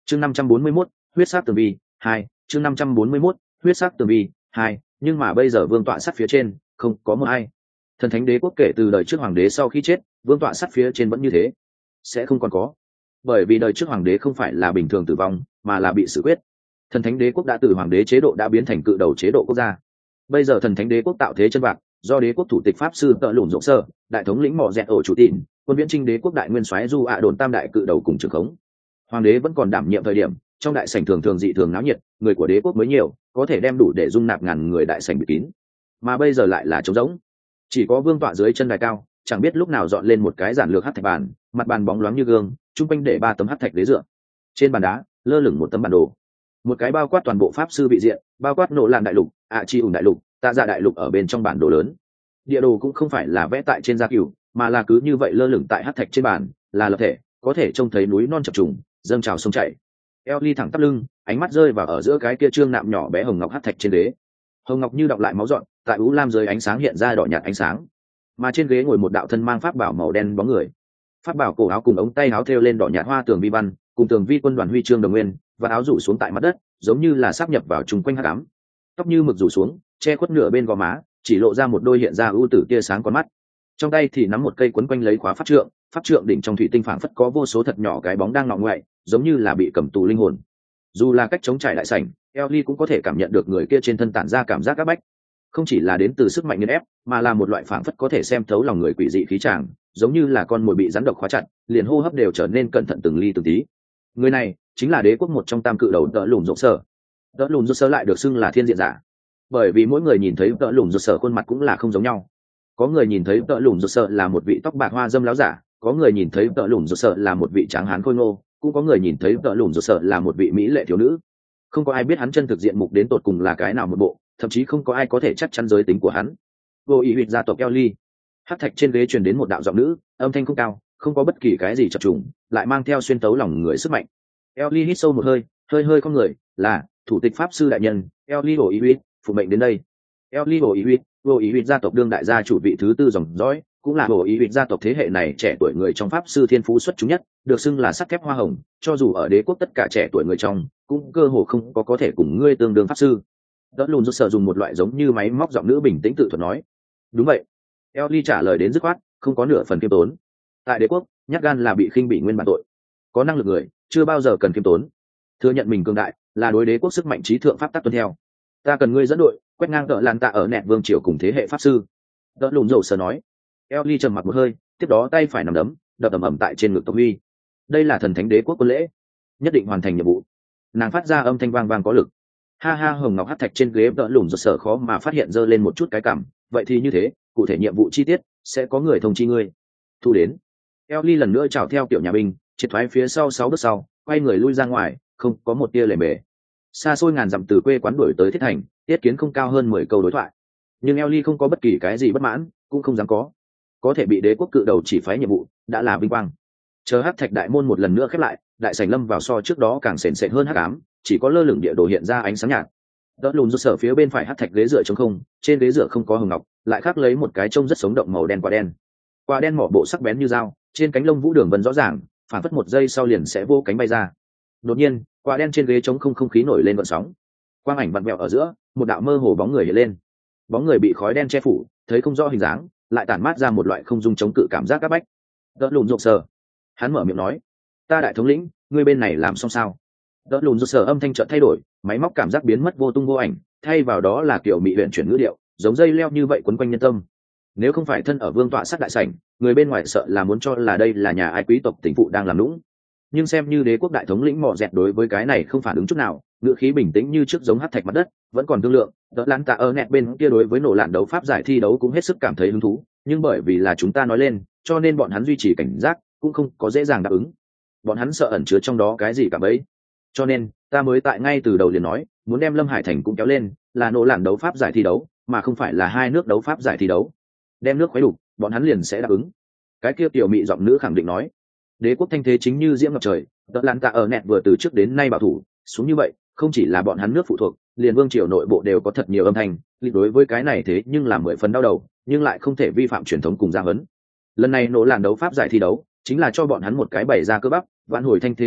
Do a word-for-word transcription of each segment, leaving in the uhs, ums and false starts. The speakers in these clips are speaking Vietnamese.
chương năm trăm bốn mươi mốt huyết sắc tường vi hai chương năm trăm bốn mươi mốt huyết sắc tường vi hai nhưng mà bây giờ vương tọa sắt phía trên không có một ai. Thần thánh đế quốc kể từ đời trước hoàng đế sau khi chết, vương tọa sắt phía trên vẫn như thế, sẽ không còn có, bởi vì đời trước hoàng đế không phải là bình thường tử vong mà là bị xử quyết. Thần thánh đế quốc đã từ hoàng đế chế độ đã biến thành cự đầu chế độ quốc gia. Bây giờ thần thánh đế quốc tạo thế chân vạc, do đế quốc thủ tịch pháp sư tợ lùn rộng sơ, đại thống lĩnh mỏ dẹt ổ chủ tịn, quân viễn trinh đế quốc đại nguyên soái du ạ đồn tam đại cự đầu cùng trường khống. Hoàng đế vẫn còn đảm nhiệm thời điểm, trong đại sảnh thường thường dị thường náo nhiệt, người của đế quốc mới nhiều, có thể đem đủ để dung nạp ngàn người đại sảnh bị kín. Mà bây giờ lại là trống rỗng, chỉ có vương tọa dưới chân đài cao, chẳng biết lúc nào dọn lên một cái giản lược hắc thạch bàn, mặt bàn bóng loáng như gương, trung quanh để ba tấm hắc thạch ghế dựa. Trên bàn đá lơ lửng một tấm bản đồ, một cái bao quát toàn bộ pháp sư bị diện, bao quát nổ làn đại lục, ạ chi ủng đại lục, tạ dạ đại lục ở bên trong bản đồ lớn. Địa đồ cũng không phải là vẽ tại trên da cừu, mà là cứ như vậy lơ lửng tại hắc thạch trên bàn, là lập thể, có thể trông thấy núi non chập trùng, dâng trào sông chảy. Ellie thẳng tắp lưng, ánh mắt rơi vào ở giữa cái kia trương nạm nhỏ bé hồng ngọc hắc thạch trên ghế. Hồng ngọc như đọng lại máu dọn, tại u lam dưới ánh sáng hiện ra đỏ nhạt ánh sáng. Mà trên ghế ngồi một đạo thân mang pháp bảo màu đen bóng người. Pháp bảo cổ áo cùng ống tay áo thêu lên đỏ nhạt hoa tường vi văn, cùng tường vi quân đoàn huy chương đồng nguyên, và áo rủ xuống tại mặt đất, giống như là sáp nhập vào trùng quanh hắc ám. Tóc như mực rủ xuống, che khuất nửa bên gò má, chỉ lộ ra một đôi hiện ra ưu tử tia sáng con mắt. Trong tay thì nắm một cây quấn quanh lấy khóa pháp trượng, pháp trượng đỉnh trong thủy tinh phảng phất có vô số thật nhỏ cái bóng đang ngọ ngoại, giống như là bị cầm tù linh hồn. Dù là cách chống trải đại sảnh, Ellie cũng có thể cảm nhận được người kia trên thân tản ra cảm giác áp bách, không chỉ là đến từ sức mạnh nghiền ép, mà là một loại phảng phất có thể xem thấu lòng người quỷ dị khí tràng, giống như là con mồi bị rắn độc khóa chặt, liền hô hấp đều trở nên cẩn thận từng ly từng tí. Người này chính là đế quốc một trong tam cự đầu Tợ Lùn Rộp Sở. Tợ Lùn Rộp Sở lại được xưng là thiên diện giả, bởi vì mỗi người nhìn thấy Tợ Lùn Rộp Sở khuôn mặt cũng là không giống nhau. Có người nhìn thấy Tợ Lùn Rộp Sở là một vị tóc bạc hoa dâm láo giả, có người nhìn thấy Tợ Lùn Rộp Sở là một vị tráng hán khôi ngô, cũng có người nhìn thấy Tợ Lùn Rộp Sở là một vị mỹ lệ thiếu nữ. Không có ai biết hắn chân thực diện mục đến tột cùng là cái nào một bộ, thậm chí không có ai có thể chắc chắn giới tính của hắn. Vô ý huyệt gia tộc Ellie. Hắc thạch trên ghế truyền đến một đạo giọng nữ, âm thanh không cao, không có bất kỳ cái gì chập trùng, lại mang theo xuyên tấu lòng người sức mạnh. Ellie hít sâu một hơi, hơi hơi không người, là thủ tịch pháp sư đại nhân, Ellie Vô ý huyệt, phụ mệnh đến đây. Ellie Vô ý huyệt, Vô ý huyệt gia tộc đương đại gia chủ vị thứ tư dòng dõi, cũng là Vô ý huyệt gia tộc thế hệ này trẻ tuổi người trong pháp sư thiên phú xuất chúng nhất, được xưng là sắt thép hoa hồng, cho dù ở đế quốc tất cả trẻ tuổi người trong, cũng cơ hồ không có có thể cùng ngươi tương đương pháp sư. Đỡ lùn rút sở dùng một loại giống như máy móc giọng nữ bình tĩnh tự thuật nói. Đúng vậy. Ellie trả lời đến dứt khoát, không có nửa phần kiêm tốn. Tại đế quốc, nhát gan là bị khinh bị nguyên bản tội. Có năng lực người, chưa bao giờ cần kiêm tốn. Thừa nhận mình cường đại, là đối đế quốc sức mạnh trí thượng pháp tắc tuân theo. Ta cần ngươi dẫn đội, quét ngang đỡ lan tạ ở nẹt vương triều cùng thế hệ pháp sư. Đỡ lùn rút sở nói. Ellie trầm mặc một hơi, tiếp đó tay phải nắm đấm, đập ầm ầm tại trên ngực Tộc Huy. Đây là thần thánh đế quốc quân lễ, nhất định hoàn thành nhiệm vụ. Nàng phát ra âm thanh vang vang có lực. Ha ha, hồng ngọc hắc thạch trên ghế Đỡ lùn rút sở khó mà phát hiện dơ lên một chút cái cảm. Vậy thì như thế, cụ thể nhiệm vụ chi tiết sẽ có người thông chi ngươi. Thu đến. Ellie lần nữa chào theo kiểu nhà binh, triệt thoái phía sau sáu bước sau, quay người lui ra ngoài, không có một tia lề mề. Xa xôi ngàn dặm từ quê quán đuổi tới thiết thành, tiết kiến không cao hơn mười câu đối thoại. Nhưng Ellie không có bất kỳ cái gì bất mãn, cũng không dám có. Có thể bị đế quốc cự đầu chỉ phái nhiệm vụ, đã là vinh quang. Chờ hắc thạch đại môn một lần nữa khép lại, đại sảnh lâm vào so trước đó càng sền sệt hơn hắc ám, chỉ có lơ lửng địa đồ hiện ra ánh sáng nhạt. Đỡ lùn rút sở phía bên phải hắc thạch ghế dựa trống không, trên ghế dựa không có hồng ngọc, lại khắc lấy một cái trông rất sống động màu đen quả đen. Quả đen mỏ bộ sắc bén như dao, trên cánh lông vũ đường vân rõ ràng, phản phất một giây sau liền sẽ vô cánh bay ra. Đột nhiên, quả đen trên ghế trống không không khí nổi lên gợn sóng. Quang ảnh vặn vẹo ở giữa, một đạo mơ hồ bóng người hiện lên. Bóng người bị khói đen che phủ, thấy không rõ hình dáng, lại tản mát ra một loại không dung chống cự cảm giác áp bách. Đỡ lùn rút sở, hắn mở miệng nói, ta đại thống lĩnh, ngươi bên này làm xong sao? Đỡ lùn rút sở âm thanh chợt thay đổi, máy móc cảm giác biến mất vô tung vô ảnh, thay vào đó là kiểu mị luyện chuyển ngữ điệu, giống dây leo như vậy quấn quanh nhân tâm. Nếu không phải thân ở vương tọa sát đại sảnh, người bên ngoài sợ là muốn cho là đây là nhà ai quý tộc tỉnh phụ đang làm lũng. Nhưng xem như đế quốc đại thống lĩnh mọ dẹt đối với cái này không phản ứng chút nào, ngữ khí bình tĩnh như trước giống hắc thạch mặt đất, vẫn còn thương lượng. Đỡ lán tạ ở nẹt bên kia đối với nổ lạn đấu pháp giải thi đấu cũng hết sức cảm thấy hứng thú, nhưng bởi vì là chúng ta nói lên, cho nên bọn hắn duy trì cảnh giác, cũng không có dễ dàng đáp ứng. Bọn hắn sợ ẩn chứa trong đó cái gì cả bấy. Cho nên ta mới tại ngay từ đầu liền nói, muốn đem Lâm Hải Thành cũng kéo lên, là nổ lạn đấu pháp giải thi đấu, mà không phải là hai nước đấu pháp giải thi đấu. Đem nước khuấy đủ, bọn hắn liền sẽ đáp ứng. Cái kia tiểu mị giọng nữ khẳng định nói. Đế quốc thanh thế chính như diễm ngập trời, đỡ lán tạ ở nẹt vừa từ trước đến nay bảo thủ, xuống như vậy, không chỉ là bọn hắn nước phụ thuộc, liền vương triều nội bộ đều có thật nhiều âm thanh, lịch đối với cái này thế nhưng là mười phần đau đầu, nhưng lại không thể vi phạm truyền thống cùng gia huấn. Lần này nổ làn đấu pháp giải thi đấu, chính là cho bọn hắn một cái bày ra cơ bắp, vạn hồi thanh thế cơ hội,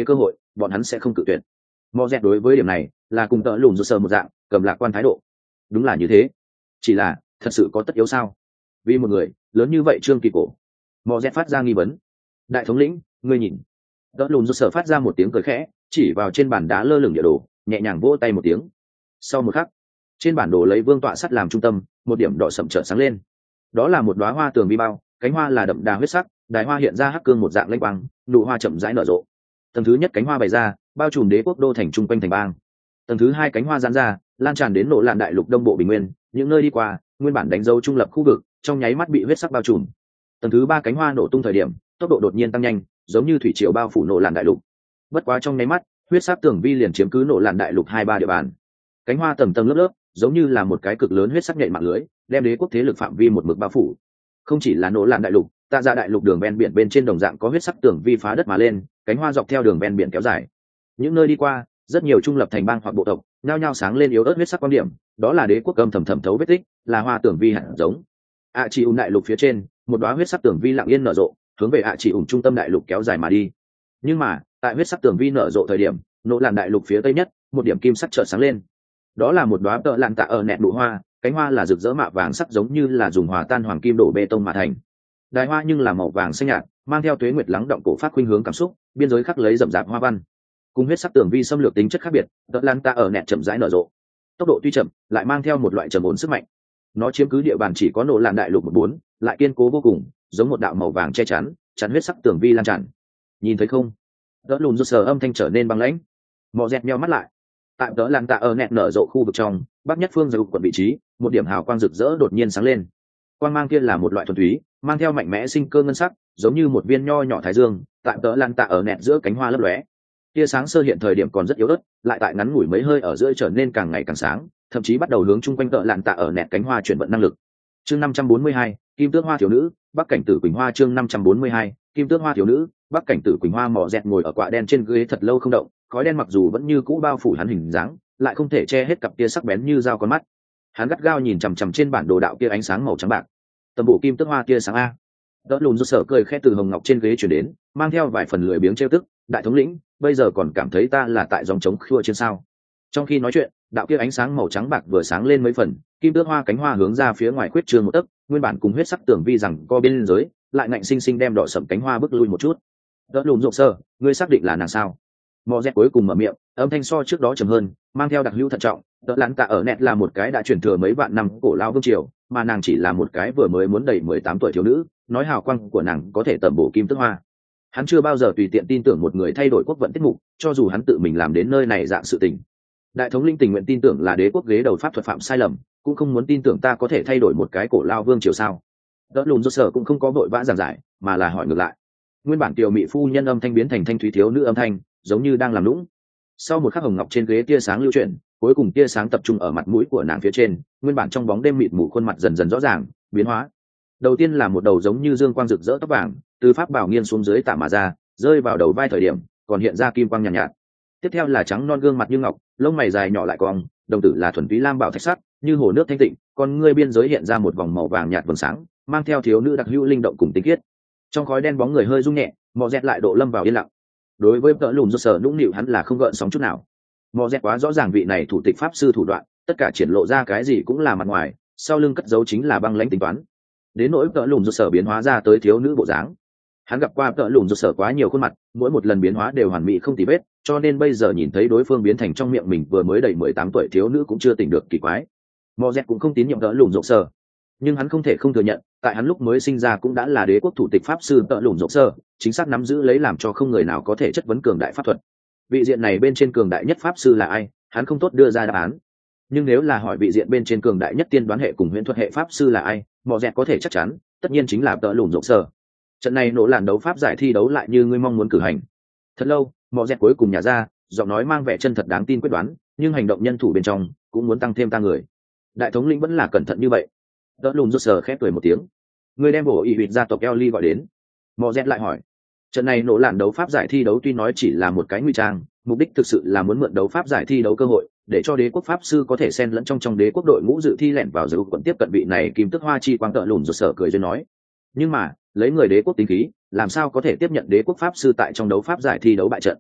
bọn hắn sẽ không cự tuyệt. Mò dẹt đối với điểm này là cùng tợ lùn rụt sờ một dạng, cầm lạc quan thái độ. Đúng là như thế, chỉ là thật sự có tất yếu sao? Vì một người lớn như vậy Trương Kỳ Cổ. Mò dẹt phát ra nghi vấn. Đại thống lĩnh, ngươi nhìn. Tợ lùn rụt sờ phát ra một tiếng cười khẽ, chỉ vào trên bàn đá lơ lửng địa đồ, nhẹ nhàng vỗ tay một tiếng. Sau một khắc, trên bản đồ lấy vương tọa sắt làm trung tâm, một điểm đỏ sậm chợt sáng lên. Đó là một đóa hoa tường vi bao, cánh hoa là đậm đà huyết sắc, đài hoa hiện ra hắc cương một dạng lênh quang, nụ hoa chậm rãi nở rộ. Tầng thứ nhất cánh hoa bày ra, bao trùm đế quốc đô thành trung quanh thành bang. Tầng thứ hai cánh hoa giãn ra, lan tràn đến nộ lạn đại lục đông bộ bình nguyên, những nơi đi qua, nguyên bản đánh dấu trung lập khu vực, trong nháy mắt bị huyết sắc bao trùm. Tầng thứ ba cánh hoa nổ tung thời điểm, tốc độ đột nhiên tăng nhanh, giống như thủy triều bao phủ nộ lạn đại lục. Bất quá trong nháy mắt, huyết sắc tường vi liền chiếm cứ nộ lạn đại lục hai ba địa bàn. Cánh hoa tầng tầng lớp lớp, giống như là một cái cực lớn huyết sắc nhện mạng lưới, đem đế quốc thế lực phạm vi một mực bao phủ. Không chỉ là nổ lạn đại lục, tạ dạ đại lục đường ven biển bên trên đồng dạng có huyết sắc tường vi phá đất mà lên, cánh hoa dọc theo đường ven biển kéo dài. Những nơi đi qua, rất nhiều trung lập thành bang hoặc bộ tộc nhao nhao sáng lên yếu ớt huyết sắc quan điểm, đó là đế quốc âm thầm thầm thấu vết tích, là hoa tường vi hạt giống. ạ chỉ ủng đại lục phía trên, một đóa huyết sắc tường vi lặng yên nở rộ, hướng về ạ chỉ ủng trung tâm đại lục kéo dài mà đi. Nhưng mà, tại huyết sắc tường vi nở rộ thời điểm, nổ lạn đại lục phía tây nhất, một điểm kim sắc chợt sáng lên. Đó là một đóa tợ lạn tạ ở nẹt nụ hoa, cánh hoa là rực rỡ mạ vàng sắc giống như là dùng hòa tan hoàng kim đổ bê tông mà thành. Đài hoa nhưng là màu vàng xanh nhạt, mang theo tuế nguyệt lắng động cổ phát khuynh hướng cảm xúc, biên giới khắc lấy rậm rạp hoa văn. Cùng huyết sắc tường vi xâm lược tính chất khác biệt, tợ lạn tạ ở nẹt chậm rãi nở rộ. Tốc độ tuy chậm, lại mang theo một loại trầm ổn sức mạnh. Nó chiếm cứ địa bàn chỉ có nổ lạn đại lục một bốn, lại kiên cố vô cùng, giống một đạo màu vàng che chắn, chắn huyết sắc tường vi lan tràn. Nhìn thấy không? Đỡ lùn rút sờ âm thanh trở nên băng lãnh. Mọ dẹt nheo mắt lại. Tại tợ lạn tạ ở nẹt nở rộ khu vực trong bắc nhất phương dầu quận vị trí, một điểm hào quang rực rỡ đột nhiên sáng lên. Quang mang kia là một loại thuần túy, mang theo mạnh mẽ sinh cơ ngân sắc, giống như một viên nho nhỏ thái dương, tại tợ lạn tạ ở nẹt giữa cánh hoa lấp lóe. Tia sáng sơ hiện thời điểm còn rất yếu ớt, lại tại ngắn ngủi mấy hơi ở giữa trở nên càng ngày càng sáng, thậm chí bắt đầu hướng chung quanh tợ lạn tạ ở nẹt cánh hoa chuyển vận năng lực. Chương năm trăm bốn mươi hai, Kim Tước Hoa thiếu nữ, Bắc cảnh tử Quỳnh Hoa chương năm trăm bốn mươi hai, Kim Tước Hoa thiếu nữ, Bắc cảnh tử Quỳnh Hoa mỏ dẹt ngồi ở quạ đen trên ghế thật lâu không động, khói đen mặc dù vẫn như cũ bao phủ hắn hình dáng, lại không thể che hết cặp kia sắc bén như dao con mắt. Hắn gắt gao nhìn chằm chằm trên bản đồ đạo kia ánh sáng màu trắng bạc. Tầm bộ Kim Tước Hoa kia sáng a. Đỡ lùn rút sở cười khẽ từ hồng ngọc trên ghế chuyển đến, mang theo vài phần lười biếng trêu tức, đại thống lĩnh, bây giờ còn cảm thấy ta là tại dòng trống khua trên sao? Trong khi nói chuyện, đạo kia ánh sáng màu trắng bạc vừa sáng lên mấy phần, kim tước hoa cánh hoa hướng ra phía ngoài khuyết trương một tấc, nguyên bản cùng huyết sắc tường vi rằng co bên dưới, lại ngạnh sinh sinh đem đỏ sẫm cánh hoa bước lui một chút. Đỡ lùn rộp sơ, ngươi xác định là nàng sao? Mò dẹt cuối cùng mở miệng, âm thanh so trước đó trầm hơn, mang theo đặc hữu thận trọng. Đỡ lán tạ ở nẹt là một cái đã truyền thừa mấy vạn năm cổ lao vương triều, mà nàng chỉ là một cái vừa mới muốn đầy mười tám tuổi thiếu nữ, nói hào quang của nàng có thể tầm bổ kim tước hoa. Hắn chưa bao giờ tùy tiện tin tưởng một người thay đổi quốc vận tiết mục, cho dù hắn tự mình làm đến nơi này dạng sự tình. Đại thống linh tình nguyện tin tưởng là đế quốc ghế đầu pháp thuật phạm sai lầm, cũng không muốn tin tưởng ta có thể thay đổi một cái cổ lao vương triều sao? Đỡ lùn rốt sở cũng không có vội vã giảng giải, mà là hỏi ngược lại. Nguyên bản tiểu mỹ phu nhân âm thanh biến thành thanh thúy thiếu nữ âm thanh, giống như đang làm lũng. Sau một khắc hồng ngọc trên ghế tia sáng lưu chuyển, cuối cùng tia sáng tập trung ở mặt mũi của nàng phía trên, nguyên bản trong bóng đêm mịt mù khuôn mặt dần dần rõ ràng, biến hóa. Đầu tiên là một đầu giống như dương quang rực rỡ tóc vàng, từ pháp bảo nghiêng xuống dưới tả mà ra, rơi vào đầu vai thời điểm, còn hiện ra kim quang nhàn nhạt, nhạt. Tiếp theo là trắng non gương mặt như ngọc, lông mày dài nhỏ lại cong, đồng tử là thuần túy lam bảo thạch sắc, như hồ nước thanh tịnh, còn ngươi biên giới hiện ra một vòng màu vàng nhạt vầng sáng, mang theo thiếu nữ đặc hữu linh động cùng tinh khiết. Trong khói đen bóng người hơi rung nhẹ, mò dẹt lại độ lâm vào yên lặng. Đối với tợ lùn do sở nũng nịu hắn là không gợn sóng chút nào. Mò dẹt quá rõ ràng vị này thủ tịch pháp sư thủ đoạn, tất cả triển lộ ra cái gì cũng là mặt ngoài, sau lưng cất giấu chính là băng lãnh tính toán. Đến nỗi tợ lùn do sở biến hóa ra tới thiếu nữ bộ dáng, hắn gặp qua tợ lùn do sở quá nhiều khuôn mặt, mỗi một lần biến hóa đều hoàn mỹ không tì vết, cho nên bây giờ nhìn thấy đối phương biến thành trong miệng mình vừa mới đầy mười tám tuổi thiếu nữ cũng chưa tỉnh được kỳ quái. Mò dẹt cũng không tín nhiệm tợ lùn do sở, nhưng hắn không thể không thừa nhận, tại hắn lúc mới sinh ra cũng đã là đế quốc thủ tịch pháp sư tợ lùn do sở, chính xác nắm giữ lấy làm cho không người nào có thể chất vấn cường đại pháp thuật. Vị diện này bên trên cường đại nhất pháp sư là ai, hắn không tốt đưa ra đáp án. Nhưng nếu là hỏi vị diện bên trên cường đại nhất tiên đoán hệ cùng huyễn thuật hệ pháp sư là ai, mò dẹt có thể chắc chắn, tất nhiên chính là tợ lùn rộng sở. Trận này nổ làn đấu pháp giải thi đấu lại như ngươi mong muốn cử hành. Thật lâu, mò dẹt cuối cùng nhả ra, giọng nói mang vẻ chân thật đáng tin quyết đoán, nhưng hành động nhân thủ bên trong cũng muốn tăng thêm ta người. Đại thống lĩnh vẫn là cẩn thận như vậy. Tợ lùn rộng sở khép cười một tiếng. Ngươi đem bổ ý huyệt gia tộc Ellie gọi đến. Mò dẹt lại hỏi. Trận này nổ làn đấu pháp giải thi đấu tuy nói chỉ là một cái nguy trang, mục đích thực sự là muốn mượn đấu pháp giải thi đấu cơ hội, để cho đế quốc pháp sư có thể xen lẫn trong trong đế quốc đội ngũ dự thi lẻn vào dự quận tiếp cận vị này kim tức hoa chi quang tợ lùn rột sở cười duyên nói. Nhưng mà lấy người đế quốc tính khí, làm sao có thể tiếp nhận đế quốc pháp sư tại trong đấu pháp giải thi đấu bại trận?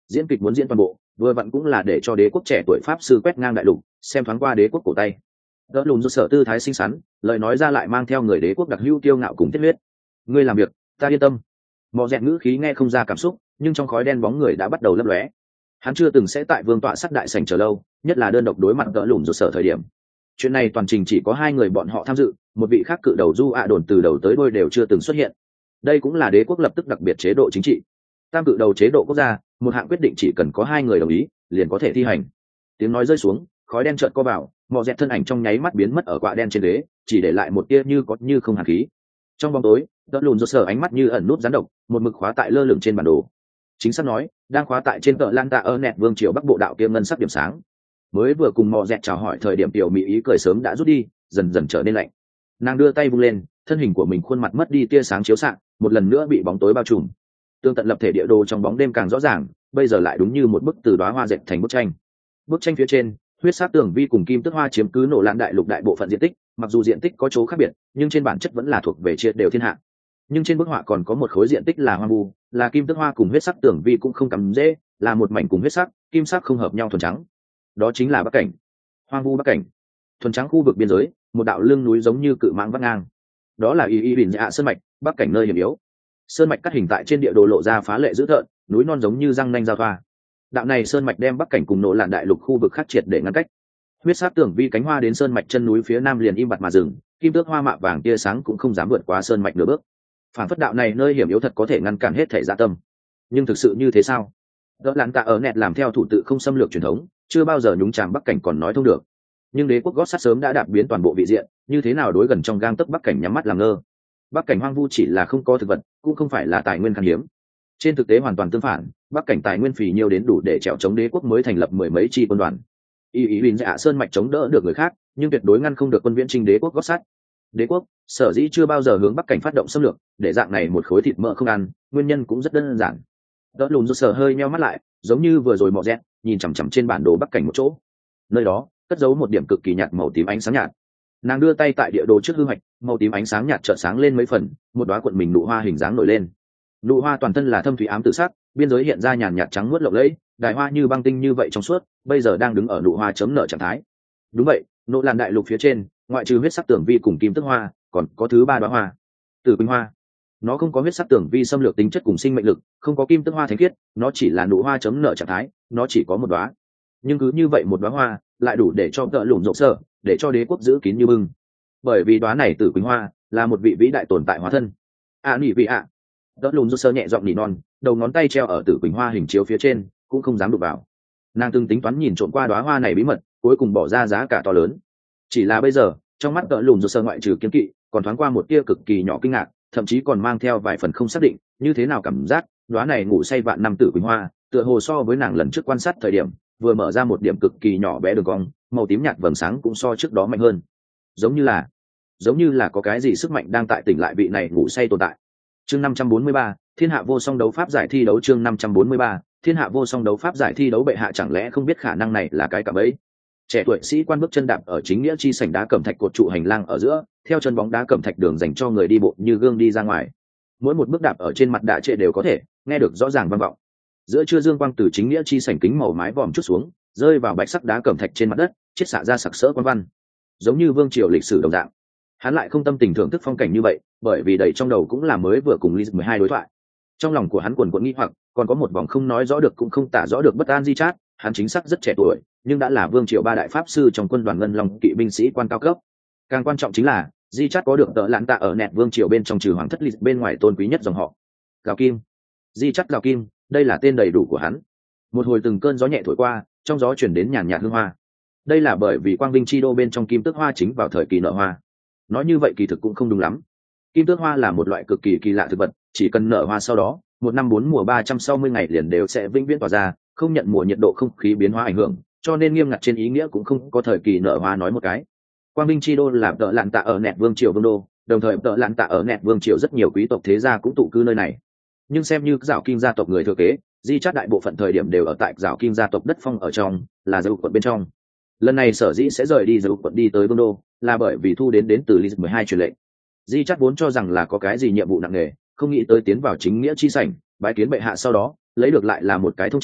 diễn kịch muốn diễn toàn bộ, vừa vặn cũng là để cho đế quốc trẻ tuổi pháp sư quét ngang đại lục, xem thoáng qua đế quốc cổ tay. Đỡ lùn do sở tư thái xinh xắn, lời nói ra lại mang theo người đế quốc đặc hữu kiêu ngạo cùng thiết huyết. Ngươi làm việc, ta yên tâm. Mọ dẹt ngữ khí nghe không ra cảm xúc, nhưng trong khói đen bóng người đã bắt đầu lấp lóe. Hắn chưa từng sẽ tại vương tọa sắt đại sảnh chờ lâu, nhất là đơn độc đối mặt đỡ lùn do sở thời điểm. Chuyện này toàn trình chỉ có hai người bọn họ tham dự, một vị khác cự đầu du ạ đồn từ đầu tới đuôi đều chưa từng xuất hiện. Đây cũng là đế quốc lập tức đặc biệt chế độ chính trị. Tam cự đầu chế độ quốc gia, một hạng quyết định chỉ cần có hai người đồng ý, liền có thể thi hành. Tiếng nói rơi xuống, khói đen chợt co vào, mọ dẹt thân ảnh trong nháy mắt biến mất ở quạ đen trên ghế, chỉ để lại một tia như có như không hàn khí. Trong bóng tối, đỡ lùn do sở ánh mắt như ẩn nút rắn độc, một mực khóa tại lơ lửng trên bản đồ. Chính xác nói, đang khóa tại trên tợ lan tạ ở nẹt vương triều bắc bộ đạo kia ngân sắc điểm sáng. Mới vừa cùng mọ dẹt chào hỏi thời điểm tiểu mỹ ý cười sớm đã rút đi, dần dần trở nên lạnh. Nàng đưa tay vung lên, thân hình của mình khuôn mặt mất đi tia sáng chiếu xạ, một lần nữa bị bóng tối bao trùm. Tương tận lập thể địa đồ trong bóng đêm càng rõ ràng, bây giờ lại đúng như một bức từ đóa hoa dệt thành bức tranh. Bức tranh phía trên, huyết sát tường vi cùng kim tức hoa chiếm cứ nổ lan đại lục đại bộ phận diện tích, mặc dù diện tích có chỗ khác biệt, nhưng trên bản chất vẫn là thuộc về triệt đều thiên hạ. Nhưng trên bức họa còn có một khối diện tích là hoang vu, là kim tức hoa cùng huyết sắc tường vi cũng không cắm dễ, là một mảnh cùng huyết sắc, kim sắc không hợp nhau thuần trắng. Đó chính là bắc cảnh. Hoang vu bắc cảnh. Thuần trắng khu vực biên giới, một đạo lưng núi giống như cự mãng vắt ngang. Đó là y y bình dạ sơn mạch, bắc cảnh nơi hiểm yếu. Sơn mạch cắt hình tại trên địa đồ lộ ra phá lệ dữ tợn, núi non giống như răng nanh giao thoa. Đạo này sơn mạch đem bắc cảnh cùng nổ lạn đại lục khu vực khác triệt để ngăn cách. Huyết sắc tường vi cánh hoa đến sơn mạch chân núi phía nam liền im bặt mà dừng, kim tước hoa mạ vàng tia sáng cũng không dám vượt qua sơn mạch nửa bước. Phản phất đạo này nơi hiểm yếu thật có thể ngăn cản hết thể dạ tâm. Nhưng thực sự như thế sao? Đỡ lạn tạ ở nẹt làm theo thủ tự không xâm lược truyền thống, chưa bao giờ nhúng chàm bắc cảnh còn nói thông được. Nhưng đế quốc gót sắt sớm đã đạp biến toàn bộ vị diện, như thế nào đối gần trong gang tấc bắc cảnh nhắm mắt làm ngơ. Bắc cảnh hoang vu chỉ là không có thực vật, cũng không phải là tài nguyên khan hiếm. Trên thực tế hoàn toàn tương phản, bắc cảnh tài nguyên phì nhiêu đến đủ để trèo chống đế quốc mới thành lập mười mấy chi quân đoàn. Y ý Huỳnh Dạ Sơn mạch chống đỡ được người khác, nhưng tuyệt đối ngăn không được quân viễn trinh đế quốc gót sắt. Đế quốc sở dĩ chưa bao giờ hướng bắc cảnh phát động xâm lược, để dạng này một khối thịt mỡ không ăn, nguyên nhân cũng rất đơn giản. Đỡ lùn rút sở hơi meo mắt lại, giống như vừa rồi mò rét, nhìn chằm chằm trên bản đồ bắc cảnh một chỗ. Nơi đó cất giấu một điểm cực kỳ nhạt màu tím ánh sáng nhạt. Nàng đưa tay tại địa đồ trước hư hoạch, màu tím ánh sáng nhạt chợt sáng lên mấy phần, một đóa cuộn mình nụ hoa hình dáng nổi lên. Nụ hoa toàn thân là thâm thủy ám tự sắc, biên giới hiện ra nhàn nhạt trắng muốt lộng lẫy, đài hoa như băng tinh như vậy trong suốt, bây giờ đang đứng ở nụ hoa chấm nở trạng thái. Đúng vậy, nỗ làn đại lục phía trên, ngoại trừ huyết sắc tưởng vi cùng kim tức hoa, còn có thứ ba đóa hoa, tử quỳnh hoa. Nó không có huyết sắc tưởng vi xâm lược tính chất cùng sinh mệnh lực, không có kim tức hoa thánh khiết, nó chỉ là nụ hoa chấm nở trạng thái, nó chỉ có một đóa. Nhưng cứ như vậy một đóa hoa, lại đủ để cho tợ lủng rộng sở, để cho đế quốc giữ kín như bưng. Bởi vì đóa này tử quỳnh hoa là một vị vĩ đại tồn tại hóa thân. À nỉ vị ạ. Tợ lủng rộng sở nhẹ giọng nỉ non, đầu ngón tay treo ở tử quỳnh hoa hình chiếu phía trên, cũng không dám đụng vào. Nàng từng tính toán nhìn trộm qua đóa hoa này bí mật, cuối cùng bỏ ra giá cả to lớn. Chỉ là bây giờ, trong mắt tợ lủng rộng sở ngoại trừ kiên kỵ, còn thoáng qua một tia cực kỳ nhỏ kinh ngạc, thậm chí còn mang theo vài phần không xác định, như thế nào cảm giác đóa này ngủ say vạn năm tử quỳnh hoa, tựa hồ so với nàng lần trước quan sát thời điểm, vừa mở ra một điểm cực kỳ nhỏ bé đường cong, màu tím nhạt vầng sáng cũng so trước đó mạnh hơn. Giống như là, giống như là có cái gì sức mạnh đang tại tỉnh lại vị này ngủ say tồn tại. Chương năm trăm bốn mươi ba, Thiên hạ vô song đấu pháp giải thi đấu. Chương năm trăm bốn mươi ba, Thiên hạ vô song đấu pháp giải thi đấu. Bệ hạ chẳng lẽ không biết khả năng này là cái cạm bẫy? Trẻ tuổi sĩ quan bước chân đạp ở chính nghĩa chi sảnh đá cẩm thạch cột trụ hành lang ở giữa, theo chân bóng đá cẩm thạch đường dành cho người đi bộ như gương đi ra ngoài. Mỗi một bước đạp ở trên mặt đá trệ đều có thể nghe được rõ ràng vang vọng. Giữa trưa dương quang từ chính nghĩa chi sảnh kính màu mái vòm chút xuống, rơi vào bạch sắc đá cẩm thạch trên mặt đất, chiết xạ ra sặc sỡ quan văn, giống như vương triều lịch sử đồng dạng. Hắn lại không tâm tình thưởng thức phong cảnh như vậy, bởi vì đầy trong đầu cũng là mới vừa cùng Liz mười hai đối thoại. Trong lòng của hắn quần quẫn nghi hoặc, còn có một vòng không nói rõ được cũng không tả rõ được bất an. Di Chát, hắn chính xác rất trẻ tuổi, nhưng đã là vương triều ba đại pháp sư trong quân đoàn ngân long kỵ binh sĩ quan cao cấp. Càng quan trọng chính là, Di Chát có được tợ lạn tạ ở nẹt vương triều bên trong trừ hoàng thất Liz bên ngoài tôn quý nhất dòng họ. Gào Kim. Di Chát Gào Kim, đây là tên đầy đủ của hắn. Một hồi từng cơn gió nhẹ thổi qua, trong gió chuyển đến nhàn nhạt hương hoa. Đây là bởi vì quang vinh chi đô bên trong kim tước hoa chính vào thời kỳ nở hoa. Nói như vậy kỳ thực cũng không đúng lắm. Kim tước hoa là một loại cực kỳ kỳ lạ thực vật, chỉ cần nở hoa sau đó, một năm bốn mùa ba trăm sáu mươi ngày liền đều sẽ vĩnh viễn tỏa ra, không nhận mùa nhiệt độ không khí biến hóa ảnh hưởng, cho nên nghiêm ngặt trên ý nghĩa cũng không có thời kỳ nở hoa nói một cái. Quang vinh chi đô là tợ lạn tạ ở nẹt vương triều vương đô, đồng thời tợ lạn tạ ở nẹt vương triều rất nhiều quý tộc thế gia cũng tụ cư nơi này. Nhưng xem như Giảo Kim gia tộc người thừa kế, Di Chát đại bộ phận thời điểm đều ở tại Giảo Kim gia tộc đất phong ở trong, là Dầu quận bên trong. Lần này sở dĩ sẽ rời đi Dầu quận đi tới vương đô, là bởi vì thu đến đến từ Liz mười hai truyền lệnh. Di Chát vốn cho rằng là có cái gì nhiệm vụ nặng nề, không nghĩ tới tiến vào chính nghĩa chi sảnh, bái kiến bệ hạ sau đó, lấy được lại là một cái thông chi,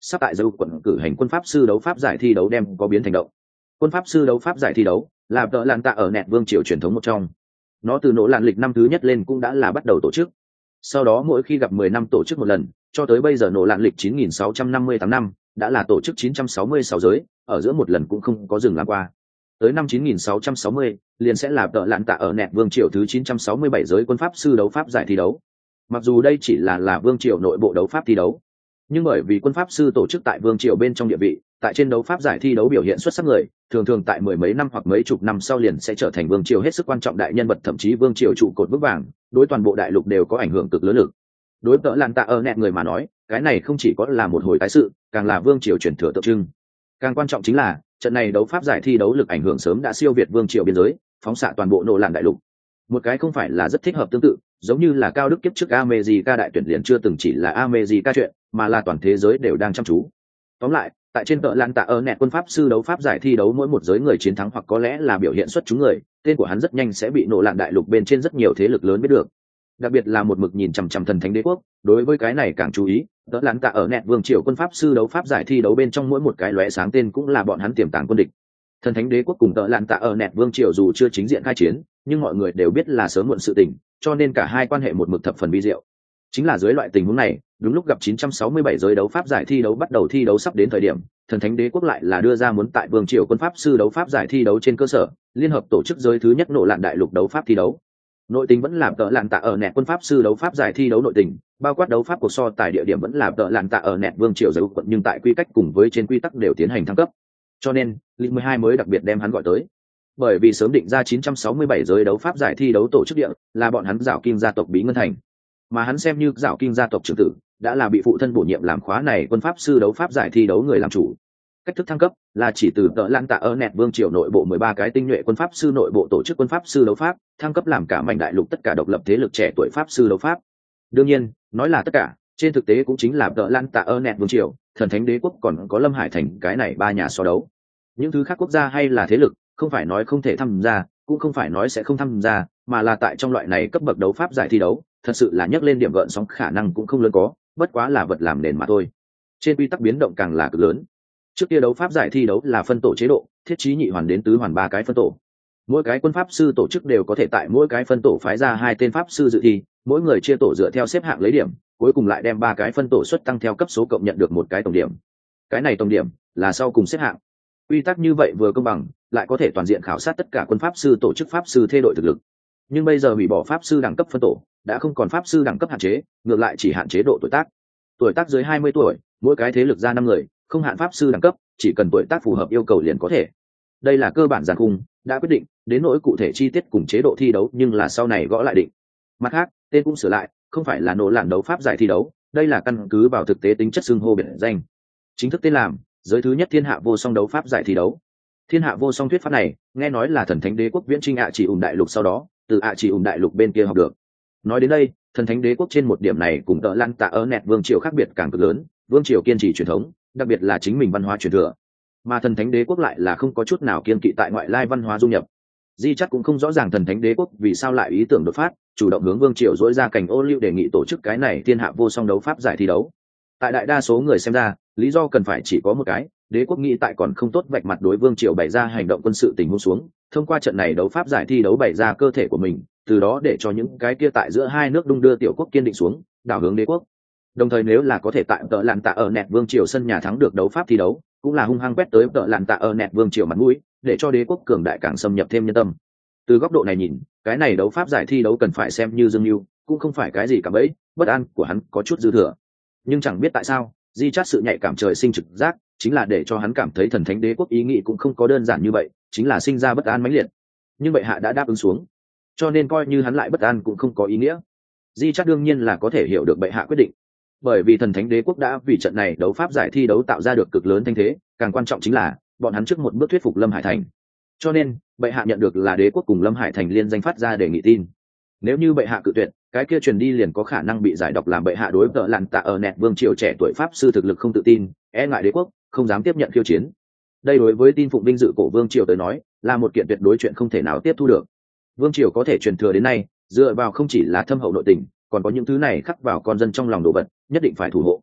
sắp tại dâu quận cử hành quân pháp sư đấu pháp giải thi đấu đem có biến thành động. Quân pháp sư đấu pháp giải thi đấu là tợ lạn tạ ở nẹt vương triều truyền thống một trong. Nó từ nỗ lạn lịch năm thứ nhất lên cũng đã là bắt đầu tổ chức. Sau đó mỗi khi gặp mười năm tổ chức một lần, cho tới bây giờ nỗ lạn lịch chín nghìn sáu trăm năm mươi tám năm, đã là tổ chức chín trăm sáu mươi sáu giới, ở giữa một lần cũng không có dừng làm qua. Tới năm chín nghìn sáu trăm sáu mươi, liền sẽ là tợ lạn tạ ở nẹt vương triều thứ chín trăm sáu mươi bảy giới quân pháp sư đấu pháp giải thi đấu. Mặc dù đây chỉ là là vương triều nội bộ đấu pháp thi đấu, nhưng bởi vì quân pháp sư tổ chức tại vương triều bên trong địa vị, tại trên đấu pháp giải thi đấu biểu hiện xuất sắc người, thường thường tại mười mấy năm hoặc mấy chục năm sau liền sẽ trở thành vương triều hết sức quan trọng đại nhân vật, thậm chí vương triều trụ cột vững vàng, đối toàn bộ đại lục đều có ảnh hưởng cực lớn lực. Đối tợ lạn tạ ở nẹt người mà nói, cái này không chỉ có là một hồi tái sự, càng là vương triều truyền thừa tượng trưng. Càng quan trọng chính là trận này đấu pháp giải thi đấu lực ảnh hưởng sớm đã siêu việt vương triều biên giới, phóng xạ toàn bộ nỗ lạn đại lục. Một cái không phải là rất thích hợp tương tự, giống như là cao đức kiếp trước America đại tuyển liền chưa từng chỉ là America chuyện, mà là toàn thế giới đều đang chăm chú. Tóm lại, tại trên tợ lạn tạ ở nẹt quân pháp sư đấu pháp giải thi đấu, mỗi một giới người chiến thắng hoặc có lẽ là biểu hiện xuất chúng người, tên của hắn rất nhanh sẽ bị nỗ lạn đại lục bên trên rất nhiều thế lực lớn biết được. Đặc biệt là một mực nhìn chằm chằm thần thánh đế quốc, đối với cái này càng chú ý. Tợ lạn tạ ở nẹt vương triều quân pháp sư đấu pháp giải thi đấu bên trong mỗi một cái lóe sáng tên cũng là bọn hắn tiềm tàng quân địch. Thần thánh đế quốc cùng tợ lạn tạ ở nẹt vương triều dù chưa chính diện khai chiến, nhưng mọi người đều biết là sớm muộn sự tình, cho nên cả hai quan hệ một mực thập phần vi diệu. Chính là dưới loại tình huống này, đúng lúc gặp chín trăm sáu mươi bảy giới đấu pháp giải thi đấu bắt đầu thi đấu sắp đến thời điểm, thần thánh đế quốc lại là đưa ra muốn tại vương triều quân pháp sư đấu pháp giải thi đấu trên cơ sở liên hợp tổ chức giới thứ nhất nỗ lạn đại lục đấu pháp thi đấu. Nội tình vẫn là tợ lạn tạ ở nẹt quân pháp sư đấu pháp giải thi đấu nội tình, bao quát đấu pháp cuộc so tài địa điểm vẫn là tợ lạn tạ ở nẹt vương triều giới quận, nhưng tại quy cách cùng với trên quy tắc đều tiến hành thăng cấp. Cho nên, Lịch mười hai mới đặc biệt đem hắn gọi tới. Bởi vì sớm định ra chín trăm sáu mươi bảy giới đấu pháp giải thi đấu tổ chức địa là bọn hắn Giảo Kim gia tộc Bí Ngân Thành, mà hắn xem như Giảo Kim gia tộc trưởng tử, đã là bị phụ thân bổ nhiệm làm khóa này quân pháp sư đấu pháp giải thi đấu người làm chủ. Cách thức thăng cấp là chỉ từ tợ lạn tạ ở nẹt vương triều nội bộ mười ba cái tinh nhuệ quân pháp sư nội bộ tổ chức quân pháp sư đấu pháp, thăng cấp làm cả mảnh đại lục tất cả độc lập thế lực trẻ tuổi pháp sư đấu pháp. Đương nhiên, nói là tất cả, trên thực tế cũng chính là tợ lạn tạ ở nẹt vương triều, thần thánh đế quốc còn có Lâm Hải thành cái này ba nhà so đấu. Những thứ khác quốc gia hay là thế lực, không phải nói không thể tham gia, cũng không phải nói sẽ không tham gia, mà là tại trong loại này cấp bậc đấu pháp giải thi đấu, thật sự là nhắc lên điểm gợn sóng khả năng cũng không lớn có, bất quá là vật làm nền mà thôi. Trên quy tắc biến động càng là cực lớn. Trước kia đấu pháp giải thi đấu là phân tổ chế độ, thiết trí nhị hoàn đến tứ hoàn ba cái phân tổ. Mỗi cái quân pháp sư tổ chức đều có thể tại mỗi cái phân tổ phái ra hai tên pháp sư dự thi, mỗi người chia tổ dựa theo xếp hạng lấy điểm, cuối cùng lại đem ba cái phân tổ suất tăng theo cấp số cộng nhận được một cái tổng điểm. Cái này tổng điểm là sau cùng xếp hạng. Quy tắc như vậy vừa công bằng, lại có thể toàn diện khảo sát tất cả quân pháp sư tổ chức pháp sư thay đổi thực lực. Nhưng bây giờ hủy bỏ pháp sư đẳng cấp phân tổ, đã không còn pháp sư đẳng cấp hạn chế, ngược lại chỉ hạn chế độ tuổi tác. Tuổi tác dưới hai mươi tuổi, mỗi cái thế lực ra năm người, không hạn pháp sư đẳng cấp, chỉ cần tuổi tác phù hợp yêu cầu liền có thể. Đây là cơ bản giản khung, đã quyết định, đến nỗi cụ thể chi tiết cùng chế độ thi đấu nhưng là sau này gõ lại định. Mặt khác, tên cũng sửa lại, không phải là nỗ lạn đấu pháp giải thi đấu, đây là căn cứ vào thực tế tính chất xưng hô biệt danh. Chính thức tên làm giới thứ nhất thiên hạ vô song đấu pháp giải thi đấu. Thiên hạ vô song thuyết pháp này, nghe nói là thần thánh đế quốc viễn trinh ạ chỉ ủng đại lục sau đó, từ ạ chỉ ủng đại lục bên kia học được. Nói đến đây, thần thánh đế quốc trên một điểm này cùng tợ lạn tạ ở nẹt vương triều khác biệt càng cực lớn, vương triều kiên trì truyền thống, đặc biệt là chính mình văn hóa truyền thừa, mà thần thánh đế quốc lại là không có chút nào kiên kỵ tại ngoại lai văn hóa du nhập. Di chắc cũng không rõ ràng thần thánh đế quốc vì sao lại ý tưởng đột phát, chủ động hướng vương triều dỗi ra cảnh ô liu đề nghị tổ chức cái này thiên hạ vô song đấu pháp giải thi đấu. Tại đại đa số người xem ra, lý do cần phải chỉ có một cái, đế quốc nghĩ tại còn không tốt vạch mặt đối vương triều bày ra hành động quân sự tình huống xuống, thông qua trận này đấu pháp giải thi đấu bày ra cơ thể của mình, từ đó để cho những cái kia tại giữa hai nước đung đưa tiểu quốc kiên định xuống, đảo hướng đế quốc. Đồng thời nếu là có thể tại tợ lạn tạ ở nẹt vương triều sân nhà thắng được đấu pháp thi đấu, cũng là hung hăng quét tới tợ lạn tạ ở nẹt vương triều mặt mũi, để cho đế quốc cường đại càng xâm nhập thêm nhân tâm. Từ góc độ này nhìn, cái này đấu pháp giải thi đấu cần phải xem như dương mưu, cũng không phải cái gì cả bấy, bất an của hắn có chút dư thừa. Nhưng chẳng biết tại sao, di chát sự nhạy cảm trời sinh trực giác, chính là để cho hắn cảm thấy thần thánh đế quốc ý nghĩ cũng không có đơn giản như vậy, chính là sinh ra bất an mãnh liệt. Nhưng bệ hạ đã đáp ứng xuống, cho nên coi như hắn lại bất an cũng không có ý nghĩa. Di chát đương nhiên là có thể hiểu được bệ hạ quyết định, bởi vì thần thánh đế quốc đã vì trận này đấu pháp giải thi đấu tạo ra được cực lớn thanh thế, càng quan trọng chính là bọn hắn trước một bước thuyết phục Lâm Hải thành. Cho nên bệ hạ nhận được là đế quốc cùng Lâm Hải thành liên danh phát ra để nghị tin. Nếu như bệ hạ cự tuyệt, cái kia truyền đi liền có khả năng bị giải độc làm bệ hạ đối tợ lạn tạ ở nẹt vương triều trẻ tuổi pháp sư thực lực không tự tin, e ngại đế quốc, không dám tiếp nhận khiêu chiến. Đây đối với tin phụng vinh dự cổ vương triều tới nói, là một kiện tuyệt đối chuyện không thể nào tiếp thu được. Vương triều có thể truyền thừa đến nay, dựa vào không chỉ là thâm hậu nội tình, còn có những thứ này khắc vào con dân trong lòng đồ vật, nhất định phải thủ hộ.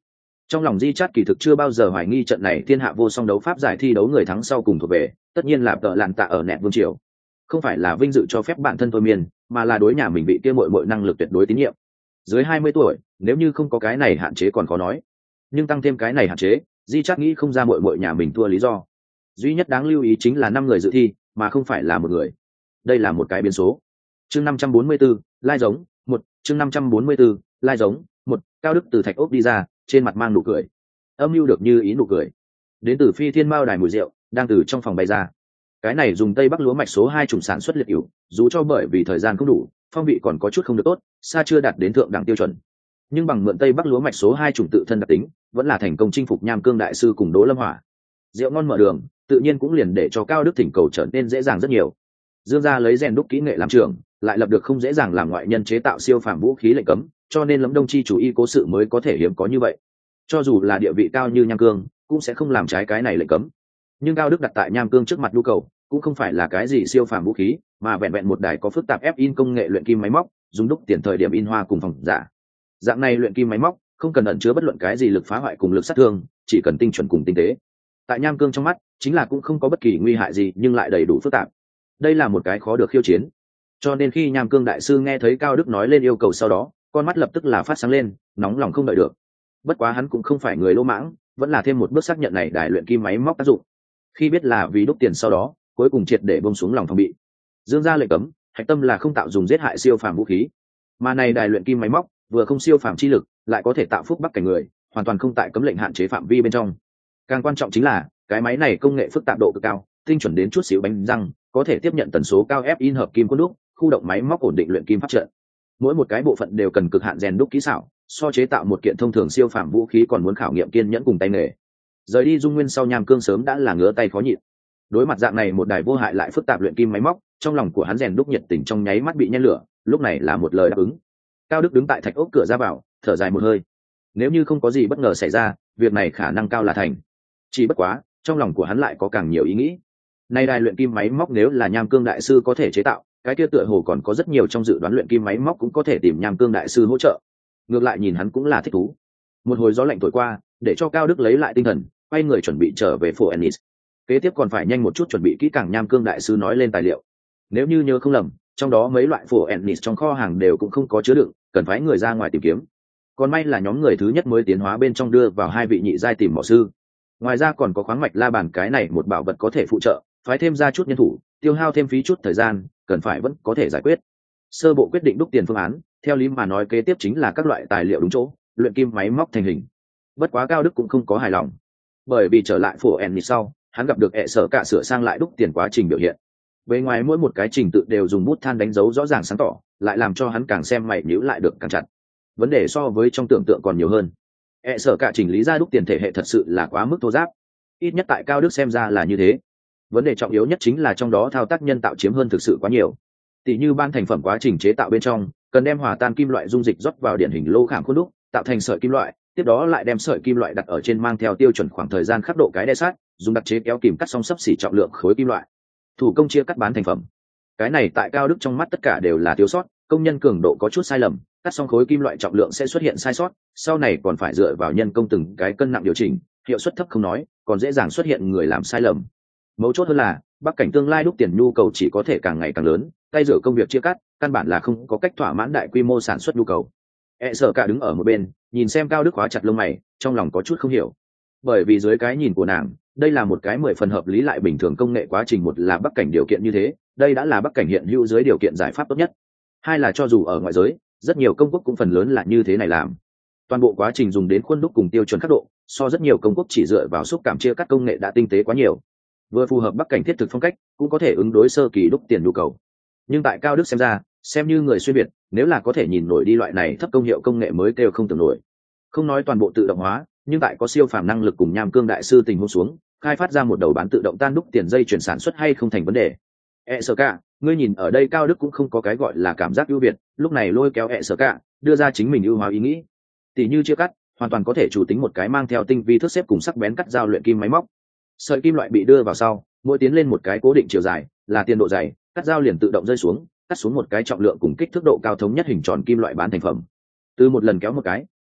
Trong lòng Di Chát kỳ thực chưa bao giờ hoài nghi trận này thiên hạ vô song đấu pháp giải thi đấu người thắng sau cùng thuộc về, tất nhiên là tợ lạn tạ ở nẹt vương triều. Không phải là vinh dự cho phép bản thân thôi miên, mà là đối nhà mình bị kia muội muội năng lực tuyệt đối tín nhiệm. Dưới hai mươi tuổi, nếu như không có cái này hạn chế còn khó nói. Nhưng tăng thêm cái này hạn chế, Di Chát nghĩ không ra muội muội nhà mình thua lý do. Duy nhất đáng lưu ý chính là năm người dự thi, mà không phải là một người. Đây là một cái biến số. Chương năm trăm bốn mươi 4, lai giống, một, chương năm trăm bốn mươi 4, lai giống, một, Cao Đức từ thạch ốc đi ra, trên mặt mang nụ cười. Âm mưu được như ý nụ cười. Đến từ Phi Thiên Mao đài mùi rượu, đang từ trong phòng bay ra. Cái này dùng Tây Bắc lúa mạch số hai trùng sản xuất liệt ỉu, dù cho bởi vì thời gian không đủ, phong vị còn có chút không được tốt, xa chưa đạt đến thượng đẳng tiêu chuẩn. Nhưng bằng mượn Tây Bắc lúa mạch số hai trùng tự thân đặc tính, vẫn là thành công chinh phục Nham Cương đại sư cùng Đỗ Lâm Hỏa. Rượu ngon mở đường, tự nhiên cũng liền để cho Cao Đức thỉnh cầu trở nên dễ dàng rất nhiều. Dương gia lấy rèn đúc kỹ nghệ làm trưởng, lại lập được không dễ dàng làm ngoại nhân chế tạo siêu phàm vũ khí lệnh cấm, cho nên Lâm Đông chi chủ y cố sự mới có thể hiếm có như vậy. Cho dù là địa vị cao như Nham Cương, cũng sẽ không làm trái cái này lệnh cấm. Nhưng Cao Đức đặt tại Nham Cương trước mặt nhu cầu, cũng không phải là cái gì siêu phàm vũ khí, mà vẹn vẹn một đài có phức tạp ép in công nghệ luyện kim máy móc, dùng đúc tiền thời điểm in hoa cùng phòng giả. Dạng này luyện kim máy móc, không cần ẩn chứa bất luận cái gì lực phá hoại cùng lực sát thương, chỉ cần tinh chuẩn cùng tinh tế. Tại Nham Cương trong mắt, chính là cũng không có bất kỳ nguy hại gì, nhưng lại đầy đủ phức tạp. Đây là một cái khó được khiêu chiến. Cho nên khi Nham Cương đại sư nghe thấy Cao Đức nói lên yêu cầu sau đó, con mắt lập tức là phát sáng lên, nóng lòng không đợi được. Bất quá hắn cũng không phải người lỗ mãng, vẫn là thêm một bước xác nhận này đài luyện kim máy móc tác dụng. Khi biết là vì đúc tiền sau đó, cuối cùng triệt để buông xuống lòng phòng bị. Dương gia lệnh cấm, hạch tâm là không tạo dùng giết hại siêu phàm vũ khí. Mà này đài luyện kim máy móc, vừa không siêu phàm chi lực, lại có thể tạo phúc bắc cảnh người, hoàn toàn không tại cấm lệnh hạn chế phạm vi bên trong. Càng quan trọng chính là, cái máy này công nghệ phức tạp độ cực cao, tinh chuẩn đến chút xíu bánh răng, có thể tiếp nhận tần số cao ép in hợp kim quân đúc, khu động máy móc ổn định luyện kim pháp trận. Mỗi một cái bộ phận đều cần cực hạn rèn đúc kỹ xảo, so chế tạo một kiện thông thường siêu phàm vũ khí còn muốn khảo nghiệm kiên nhẫn cùng tay nghề. Rời đi Dung Nguyên sau Nham Cương sớm đã là ngứa tay khó nhịn. Đối mặt dạng này một đài vô hại lại phức tạp luyện kim máy móc, trong lòng của hắn rèn đúc nhiệt tình trong nháy mắt bị nhen lửa, lúc này là một lời đáp ứng. Cao Đức đứng tại thạch ốc cửa ra vào, thở dài một hơi. Nếu như không có gì bất ngờ xảy ra, việc này khả năng cao là thành. Chỉ bất quá, trong lòng của hắn lại có càng nhiều ý nghĩ. Nay đài luyện kim máy móc nếu là Nham Cương đại sư có thể chế tạo, cái kia tựa hồ còn có rất nhiều trong dự đoán luyện kim máy móc cũng có thể tìm Nham Cương đại sư hỗ trợ. Ngược lại nhìn hắn cũng là thích thú. Một hồi gió lạnh thổi qua, để cho Cao Đức lấy lại tinh thần, quay người chuẩn bị trở về phủ Ennis. Kế tiếp còn phải nhanh một chút chuẩn bị kỹ càng Nham Cương đại sư nói lên tài liệu. Nếu như nhớ không lầm, trong đó mấy loại phủ Ennis trong kho hàng đều cũng không có chứa đựng, cần phải người ra ngoài tìm kiếm. Còn may là nhóm người thứ nhất mới tiến hóa bên trong đưa vào hai vị nhị giai tìm mỏ sư. Ngoài ra còn có khoáng mạch la bàn cái này một bảo vật có thể phụ trợ, phái thêm ra chút nhân thủ, tiêu hao thêm phí chút thời gian, cần phải vẫn có thể giải quyết. Sơ bộ quyết định đúc tiền phương án, theo lý mà nói kế tiếp chính là các loại tài liệu đúng chỗ, luyện kim máy móc thành hình. Bất quá Cao Đức cũng không có hài lòng, bởi vì trở lại phủ Ennis sau, hắn gặp được hệ sở cả sửa sang lại đúc tiền quá trình biểu hiện. Bên ngoài mỗi một cái trình tự đều dùng bút than đánh dấu rõ ràng sáng tỏ, lại làm cho hắn càng xem mày nhíu lại được càng chặt. Vấn đề so với trong tưởng tượng còn nhiều hơn. Hệ sở cả chỉnh lý ra đúc tiền thể hệ thật sự là quá mức thô ráp. Ít nhất tại Cao Đức xem ra là như thế. Vấn đề trọng yếu nhất chính là trong đó thao tác nhân tạo chiếm hơn thực sự quá nhiều. Tỷ như ban thành phẩm quá trình chế tạo bên trong, cần đem hòa tan kim loại dung dịch rót vào điển hình lô khảm khuôn đúc, tạo thành sợi kim loại, tiếp đó lại đem sợi kim loại đặt ở trên mang theo tiêu chuẩn khoảng thời gian khắc độ cái đe sát, dùng đặc chế kéo kìm cắt xong sấp xỉ trọng lượng khối kim loại. Thủ công chia cắt bán thành phẩm. Cái này tại Cao Đức trong mắt tất cả đều là thiếu sót, công nhân cường độ có chút sai lầm, cắt xong khối kim loại trọng lượng sẽ xuất hiện sai sót, sau này còn phải dựa vào nhân công từng cái cân nặng điều chỉnh, hiệu suất thấp không nói, còn dễ dàng xuất hiện người làm sai lầm. Mấu chốt hơn là, Bắc cảnh tương lai đúc tiền nhu cầu chỉ có thể càng ngày càng lớn, tay rửa công việc chia cắt, căn bản là không có cách thỏa mãn đại quy mô sản xuất nhu cầu. E sợ cả đứng ở một bên, nhìn xem Cao Đức khóa chặt lông mày, trong lòng có chút không hiểu. Bởi vì dưới cái nhìn của nàng, đây là một cái mười phần hợp lý lại bình thường công nghệ quá trình, một là Bắc cảnh điều kiện như thế, đây đã là Bắc cảnh hiện hữu dưới điều kiện giải pháp tốt nhất. Hai là cho dù ở ngoại giới, rất nhiều công quốc cũng phần lớn là như thế này làm. Toàn bộ quá trình dùng đến khuôn đúc cùng tiêu chuẩn khắc độ, so rất nhiều công quốc chỉ dựa vào xúc cảm chia cắt công nghệ đã tinh tế quá nhiều. Vừa phù hợp Bắc cảnh thiết thực phong cách, cũng có thể ứng đối sơ kỳ đúc tiền nhu cầu. Nhưng tại Cao Đức xem ra, xem như người xuyên việt, nếu là có thể nhìn nổi đi loại này thấp công hiệu công nghệ mới kêu không tưởng nổi. Không nói toàn bộ tự động hóa, nhưng tại có siêu phàm năng lực cùng Nham Cương đại sư tình huống xuống, khai phát ra một đầu bán tự động tan đúc tiền dây chuyển sản xuất hay không thành vấn đề. E sơ cả, ngươi nhìn ở đây Cao Đức cũng không có cái gọi là cảm giác ưu việt, lúc này lôi kéo E sơ cả, đưa ra chính mình ưu hóa ý nghĩ. Tỷ như chia cắt, hoàn toàn có thể chủ tính một cái mang theo tinh vi thước xếp cùng sắc bén cắt dao luyện kim máy móc. Sợi kim loại bị đưa vào sau, mỗi tiến lên một cái cố định chiều dài, là tiền độ dày, cắt dao liền tự động rơi xuống, cắt xuống một cái trọng lượng cùng kích thước độ cao thống nhất hình tròn kim loại bán thành phẩm. Từ một lần kéo một cái,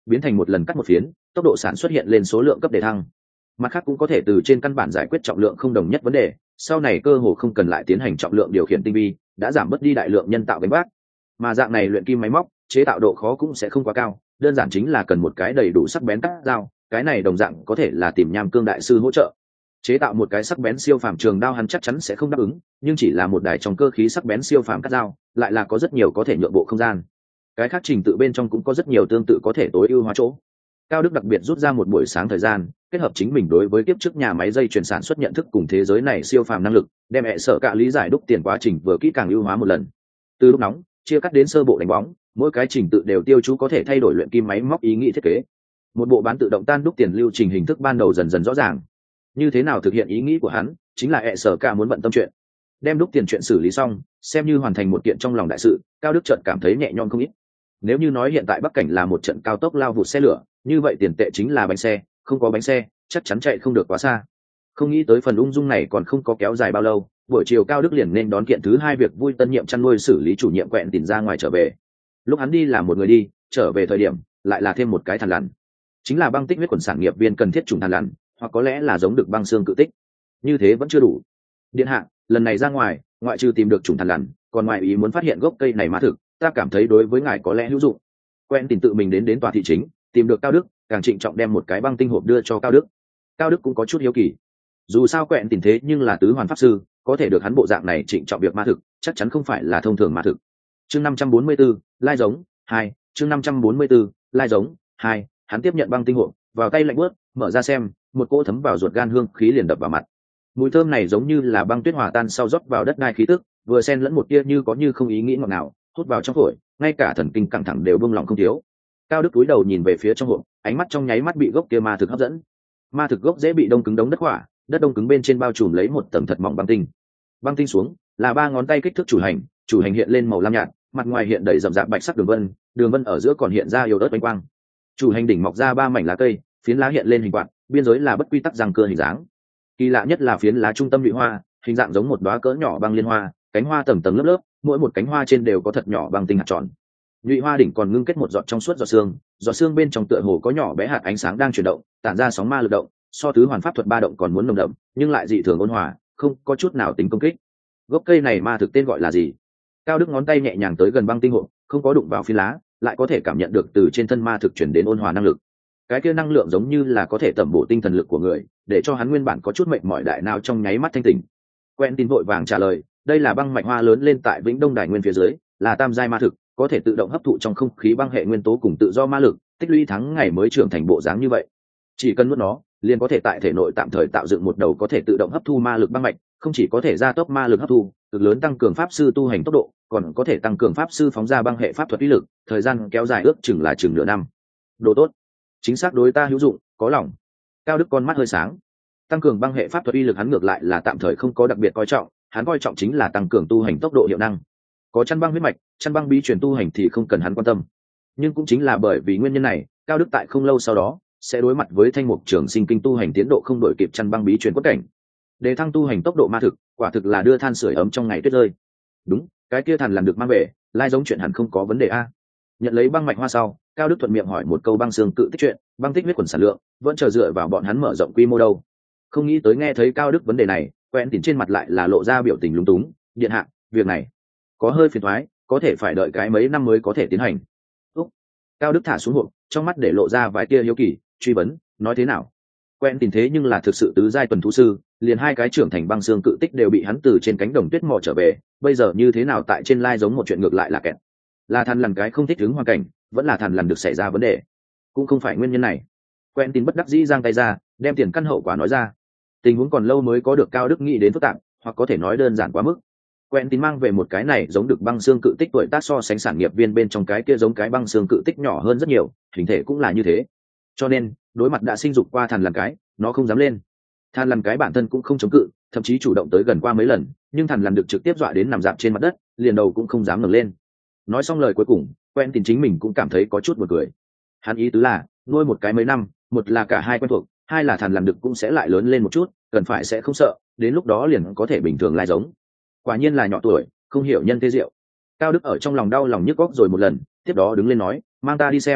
biến thành một lần cắt một phiến, tốc độ sản xuất hiện lên số lượng cấp đề thăng. Mặt khác cũng có thể từ trên căn bản giải quyết trọng lượng không đồng nhất vấn đề, sau này cơ hồ không cần lại tiến hành trọng lượng điều khiển tinh vi, đã giảm bớt đi đại lượng nhân tạo gánh vác. Mà dạng này luyện kim máy móc, chế tạo độ khó cũng sẽ không quá cao, đơn giản chính là cần một cái đầy đủ sắc bén cắt dao, cái này đồng dạng có thể là tìm Nham Cương đại sư hỗ trợ. Chế tạo một cái sắc bén siêu phàm trường đao hắn chắc chắn sẽ không đáp ứng, nhưng chỉ là một đài trong cơ khí sắc bén siêu phàm cắt dao, lại là có rất nhiều có thể nhượng bộ không gian. Cái khác trình tự bên trong cũng có rất nhiều tương tự có thể tối ưu hóa chỗ. Cao Đức đặc biệt rút ra một buổi sáng thời gian, kết hợp chính mình đối với kiếp trước nhà máy dây chuyển sản xuất nhận thức cùng thế giới này siêu phàm năng lực, đem hệ sở cả lý giải đúc tiền quá trình vừa kỹ càng ưu hóa một lần. Từ lúc nóng, chia cắt đến sơ bộ đánh bóng, mỗi cái trình tự đều tiêu chú có thể thay đổi luyện kim máy móc ý nghĩ thiết kế. Một bộ bán tự động tan đúc tiền lưu trình hình thức ban đầu dần dần rõ ràng. Như thế nào thực hiện ý nghĩ của hắn, chính là hệ sở cả muốn bận tâm chuyện. Đem đúc tiền chuyện xử lý xong, xem như hoàn thành một kiện trong lòng đại sự, Cao Đức chợt cảm thấy nhẹ nhõm không ít. Nếu như nói hiện tại Bắc Cảnh là một trận cao tốc lao vụt xe lửa, như vậy tiền tệ chính là bánh xe, không có bánh xe, chắc chắn chạy không được quá xa. Không nghĩ tới phần ung dung này còn không có kéo dài bao lâu, buổi chiều Cao Đức liền nên đón kiện thứ hai việc vui tân nhiệm chăn nuôi xử lý chủ nhiệm quẹn tìm ra ngoài trở về. Lúc hắn đi là một người đi, trở về thời điểm lại là thêm một cái thằn lằn, chính là băng tích huyết quần sản nghiệp viên cần thiết trùng thằn lằn, hoặc có lẽ là giống được băng xương cự tích. Như thế vẫn chưa đủ. Điện hạ, lần này ra ngoài, ngoại trừ tìm được trùng thằn lằn, còn ngoại ý muốn phát hiện gốc cây này ma thực, ta cảm thấy đối với ngài có lẽ hữu dụng. Quen tìm tự mình đến đến tòa thị chính, tìm được Cao Đức, càng trịnh trọng đem một cái băng tinh hộp đưa cho Cao Đức. Cao Đức cũng có chút hiếu kỳ. Dù sao quẹn tìm thế nhưng là tứ hoàn pháp sư, có thể được hắn bộ dạng này trịnh trọng việc ma thực, chắc chắn không phải là thông thường ma thực. Chương năm trăm bốn mươi 4, lai giống hai, chương năm trăm bốn mươi 4, lai giống hai, hắn tiếp nhận băng tinh hộp, vào tay lạnh buốt, mở ra xem, một cỗ thấm vào ruột gan hương khí liền đập vào mặt. Mùi thơm này giống như là băng tuyết hòa tan sau rót vào đất đai khí tức, vừa xen lẫn một tia như có như không ý nghĩ ngọt ngào, hút vào trong phổi, ngay cả thần kinh căng thẳng đều buông lỏng không thiếu. Cao Đức cúi đầu nhìn về phía trong hộp, ánh mắt trong nháy mắt bị gốc kia ma thực hấp dẫn. Ma thực gốc dễ bị đông cứng đống đất hỏa, đất đông cứng bên trên bao trùm lấy một tầng thật mỏng băng tinh. Băng tinh xuống là ba ngón tay kích thước chủ hành, chủ hành hiện lên màu lam nhạt, mặt ngoài hiện đầy rậm rạp bạch sắc đường vân, đường vân ở giữa còn hiện ra yếu ớt ánh quang. Chủ hành đỉnh mọc ra ba mảnh lá cây, phiến lá hiện lên hình quạt, biên giới là bất quy tắc răng cưa hình dáng. Kỳ lạ nhất là phiến lá trung tâm nhụy hoa, hình dạng giống một đóa cỡ nhỏ băng liên hoa, cánh hoa tầng tầng lớp lớp, mỗi một cánh hoa trên đều có thật nhỏ băng tinh hạt tròn. Nhụy hoa đỉnh còn ngưng kết một giọt trong suốt giọt xương, giọt xương bên trong tựa hồ có nhỏ bé hạt ánh sáng đang chuyển động, tản ra sóng ma lực động, so tứ hoàn pháp thuật ba động còn muốn nồng đậm, nhưng lại dị thường ôn hòa, không có chút nào tính công kích. Gốc cây này ma thực tên gọi là gì? Cao Đức ngón tay nhẹ nhàng tới gần băng tinh hộp, không có đụng vào phi lá, lại có thể cảm nhận được từ trên thân ma thực chuyển đến ôn hòa năng lực. Cái kia năng lượng giống như là có thể tẩm bổ tinh thần lực của người, để cho hắn nguyên bản có chút mệt mỏi đại não trong nháy mắt thanh tỉnh. Quen tin vội vàng trả lời, đây là băng mạch hoa lớn lên tại Vĩnh Đông Đài Nguyên phía dưới, là tam giai ma thực, có thể tự động hấp thụ trong không khí băng hệ nguyên tố cùng tự do ma lực, tích lũy tháng ngày mới trưởng thành bộ dáng như vậy. Chỉ cần nuốt nó, liền có thể tại thể nội tạm thời tạo dựng một đầu có thể tự động hấp thu ma lực băng mạch, không chỉ có thể gia tốc ma lực hấp thu, cực lớn tăng cường pháp sư tu hành tốc độ, còn có thể tăng cường pháp sư phóng ra băng hệ pháp thuật uy lực, thời gian kéo dài ước chừng là chừng nửa năm. Độ tốt, chính xác đối ta hữu dụng, có lòng. Cao Đức con mắt hơi sáng. Tăng cường băng hệ pháp thuật uy lực hắn ngược lại là tạm thời không có đặc biệt coi trọng, hắn coi trọng chính là tăng cường tu hành tốc độ hiệu năng. Có chăn băng huyết mạch, chăn băng bí truyền tu hành thì không cần hắn quan tâm. Nhưng cũng chính là bởi vì nguyên nhân này, Cao Đức tại không lâu sau đó sẽ đối mặt với thanh mục trường sinh kinh tu hành tiến độ không đổi kịp chăn băng bí truyền quất cảnh. Để thăng tu hành tốc độ ma thực, quả thực là đưa than sưởi ấm trong ngày tuyết rơi. Đúng, cái kia thằn làm được mang về, lai giống chuyện hẳn không có vấn đề a. Nhận lấy băng mạch hoa sau, Cao Đức thuận miệng hỏi một câu băng xương cự tích chuyện, băng tích huyết quần sản lượng, vẫn chờ dựa vào bọn hắn mở rộng quy mô đâu. Không nghĩ tới nghe thấy Cao Đức vấn đề này, quen tìm trên mặt lại là lộ ra biểu tình lúng túng, điện hạ, việc này có hơi phiền toái, có thể phải đợi cái mấy năm mới có thể tiến hành. Úc. Cao Đức thả xuống hộp, trong mắt để lộ ra vài tia hiếu kỳ, truy vấn, nói thế nào? Quen tìm thế nhưng là thực sự tứ giai tuần thú sư, liền hai cái trưởng thành băng xương cự tích đều bị hắn từ trên cánh đồng tuyết mò trở về, bây giờ như thế nào tại trên lai giống một chuyện ngược lại là kẹt. Là thằn lằn cái không thích ứng hoàn cảnh, vẫn là thằn lằn được xảy ra vấn đề. Cũng không phải nguyên nhân này. Quen tin bất đắc dĩ giang tay ra, đem tiền căn hậu quả nói ra. Tình huống còn lâu mới có được Cao Đức nghĩ đến phức tạp, hoặc có thể nói đơn giản quá mức. Quen tin mang về một cái này giống được băng xương cự tích tuổi tác so sánh sản nghiệp viên bên trong cái kia giống cái băng xương cự tích nhỏ hơn rất nhiều, hình thể cũng là như thế. Cho nên, đối mặt đã sinh dục qua thằn lằn cái, nó không dám lên. Thằn lằn cái bản thân cũng không chống cự, thậm chí chủ động tới gần qua mấy lần, nhưng thằn lằn được trực tiếp dọa đến nằm dạp trên mặt đất, liền đầu cũng không dám ngẩng lên. Nói xong lời cuối cùng, quen tin chính mình cũng cảm thấy có chút buồn cười. Hắn ý tứ là, nuôi một cái mấy năm, một là cả hai quen thuộc, hai là thằn lằn được cũng sẽ lại lớn lên một chút, cần phải sẽ không sợ, đến lúc đó liền có thể bình thường lai giống. Quả nhiên là nhỏ tuổi, không hiểu nhân thế diệu. Cao Đức ở trong lòng đau lòng nhức óc rồi một lần, tiếp đó đứng lên nói, mang ta đi xem,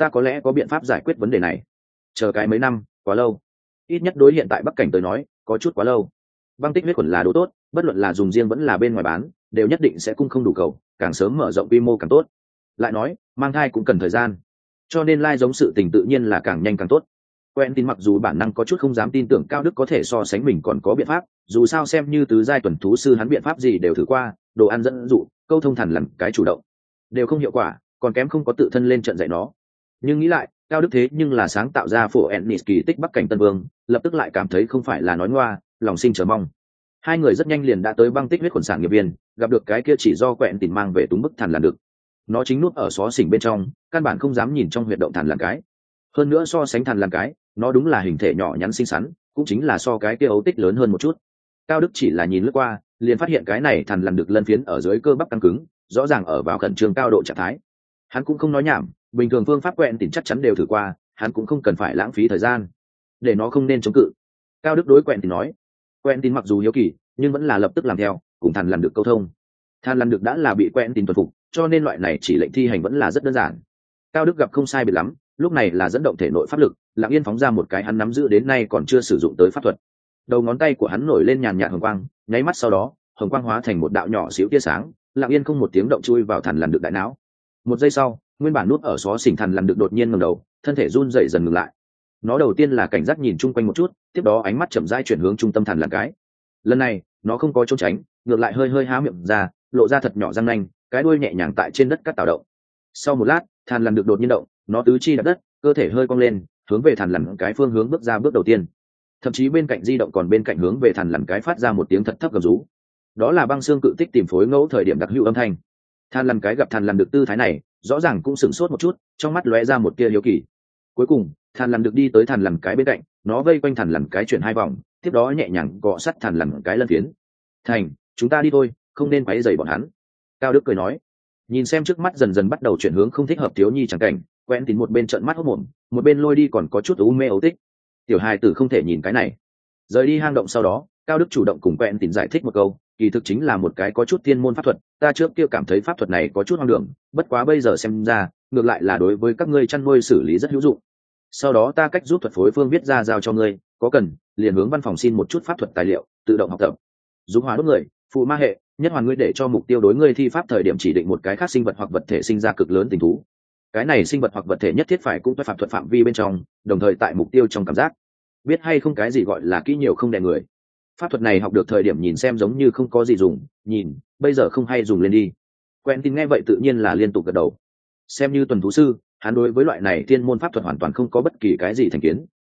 ta có lẽ có biện pháp giải quyết vấn đề này. Chờ cái mấy năm quá lâu, ít nhất đối hiện tại Bắc Cảnh tới nói có chút quá lâu. Băng tích huyết khuẩn là đồ tốt, bất luận là dùng riêng vẫn là bên ngoài bán đều nhất định sẽ cung không đủ cầu, càng sớm mở rộng quy mô càng tốt. Lại nói mang thai cũng cần thời gian, cho nên lai giống sự tình tự nhiên là càng nhanh càng tốt. Quen tin mặc dù bản năng có chút không dám tin tưởng Cao Đức có thể so sánh mình còn có biện pháp, dù sao xem như tứ giai tuần thú sư hắn biện pháp gì đều thử qua, đồ ăn dẫn dụ, câu thông thần làm cái chủ động đều không hiệu quả, còn kém không có tự thân lên trận dạy nó. Nhưng nghĩ lại, Cao Đức thế nhưng là sáng tạo ra phổ Ennis kỳ tích Bắc Cảnh Tân Vương, lập tức lại cảm thấy không phải là nói ngoa, lòng sinh chờ mong. Hai người rất nhanh liền đã tới băng tích huyết khuẩn sản nghiệp viên, gặp được cái kia chỉ do quẹn tìm mang về túng bức thần là được. Nó chính nút ở xó xỉnh bên trong, căn bản không dám nhìn trong huyệt động thần làm cái. Hơn nữa so sánh thần làm cái, nó đúng là hình thể nhỏ nhắn xinh xắn, cũng chính là so cái kia ấu tích lớn hơn một chút. Cao Đức chỉ là nhìn lướt qua, liền phát hiện cái này thần làm được lân phiến ở dưới cơ bắp căng cứng, rõ ràng ở vào khẩn trương cao độ trạng thái. Hắn cũng không nói nhảm, bình thường phương pháp quẹn tìm chắc chắn đều thử qua, hắn cũng không cần phải lãng phí thời gian, để nó không nên chống cự. Cao Đức đối quẹn tìm nói, quẹn tìm mặc dù hiếu kỳ, nhưng vẫn là lập tức làm theo, cùng thần làm được câu thông. Thần làm được đã là bị quẹn tìm tuân phục, cho nên loại này chỉ lệnh thi hành vẫn là rất đơn giản. Cao Đức gặp không sai biệt lắm, lúc này là dẫn động thể nội pháp lực, lặng yên phóng ra một cái hắn nắm giữ đến nay còn chưa sử dụng tới pháp thuật. Đầu ngón tay của hắn nổi lên nhàn nhạt hồng quang, nháy mắt sau đó, hồng quang hóa thành một đạo nhỏ xíu tia sáng, lặng yên không một tiếng động chui vào thần làm được đại não. Một giây sau, nguyên bản nút ở xó xỉnh thần làm được đột nhiên ngẩng đầu, thân thể run rẩy dần ngừng lại. Nó đầu tiên là cảnh giác nhìn chung quanh một chút, tiếp đó ánh mắt chậm rãi chuyển hướng trung tâm thần làm cái. Lần này, nó không có trốn tránh, ngược lại hơi hơi há miệng ra, lộ ra thật nhỏ răng nanh, cái đuôi nhẹ nhàng tại trên đất cắt tạo động. Sau một lát, thần làm được đột nhiên động, nó tứ chi đạp đất, cơ thể hơi cong lên, hướng về thần làm cái phương hướng bước ra bước đầu tiên. Thậm chí bên cạnh di động còn bên cạnh hướng về thần làm cái phát ra một tiếng thật thấp gầm rú. Đó là băng xương cự tích tìm phối ngẫu thời điểm đặc hữu âm thanh. Thần làm cái gặp thần làm được tư thái này, rõ ràng cũng sửng sốt một chút, trong mắt lóe ra một tia hiếu kỳ. Cuối cùng, thần làm được đi tới thần làm cái bên cạnh, nó vây quanh thần làm cái chuyển hai vòng, tiếp đó nhẹ nhàng cọ sát thần làm cái lân phiến. Thành, chúng ta đi thôi, không nên quấy rầy bọn hắn. Cao Đức cười nói. Nhìn xem trước mắt dần dần bắt đầu chuyển hướng không thích hợp thiếu nhi chẳng cảnh, quen tín một bên trợn mắt hốt mồm, một bên lôi đi còn có chút u mê ấu tích. Tiểu hài tử không thể nhìn cái này. Rời đi hang động sau đó, Cao Đức chủ động cùng quen tín giải thích một câu, kỳ thực chính là một cái có chút thiên môn pháp thuật, ta trước kia cảm thấy pháp thuật này có chút hoang đường, bất quá bây giờ xem ra, ngược lại là đối với các ngươi chăn nuôi xử lý rất hữu dụng. Sau đó ta cách giúp thuật phối phương viết ra giao cho ngươi, có cần liền hướng văn phòng xin một chút pháp thuật tài liệu, tự động học tập. Dùng hỏa đốt người, phụ ma hệ, nhất hoàn ngươi để cho mục tiêu đối ngươi thi pháp thời điểm chỉ định một cái khác sinh vật hoặc vật thể sinh ra cực lớn tình thú. Cái này sinh vật hoặc vật thể nhất thiết phải cũng phải phạm thuật phạm vi bên trong, đồng thời tại mục tiêu trong cảm giác. Biết hay không cái gì gọi là kỹ nhiều không đè người. Pháp thuật này học được thời điểm nhìn xem giống như không có gì dùng, nhìn, bây giờ không hay dùng lên đi. Quen tin nghe vậy tự nhiên là liên tục gật đầu. Xem như tuần thú sư, hắn đối với loại này thiên môn pháp thuật hoàn toàn không có bất kỳ cái gì thành kiến.